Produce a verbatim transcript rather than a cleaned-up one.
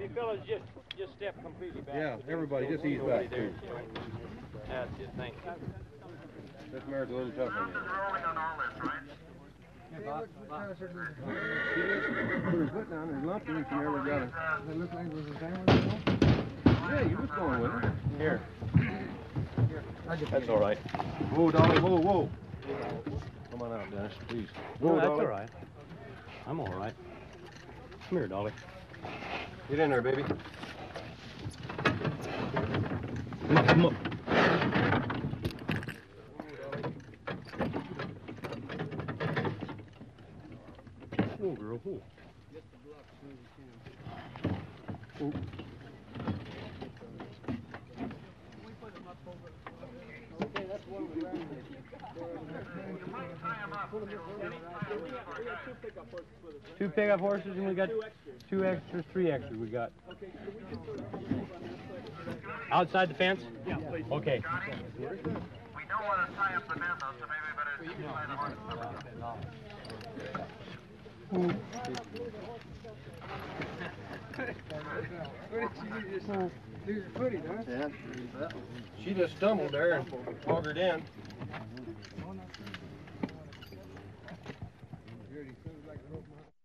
fellas, just just step completely back. Yeah, everybody, just ease back. Too. That's it, thank you. This mare's a little tough on you. Yeah, Bob. Bob. She just put her foot down and lumped her and she never got it. Does it look like it was the same one? Yeah, you was going with her. Here. That's all right. Whoa, Dolly, whoa, whoa. Come on out, Dennis, please. No, Whoa, that's Dolly. all right. I'm all right. Come here, Dolly. Get in there, baby. Come up. Oh, girl, oh. Oh. Two pickup horses, and we got two extras, three extras. We got outside the fence. Yeah, please. Okay. We don't want to tie up the men, though, so maybe better just tie the horses up. These are pretty, huh? Yeah. She just stumbled there and augered in. Like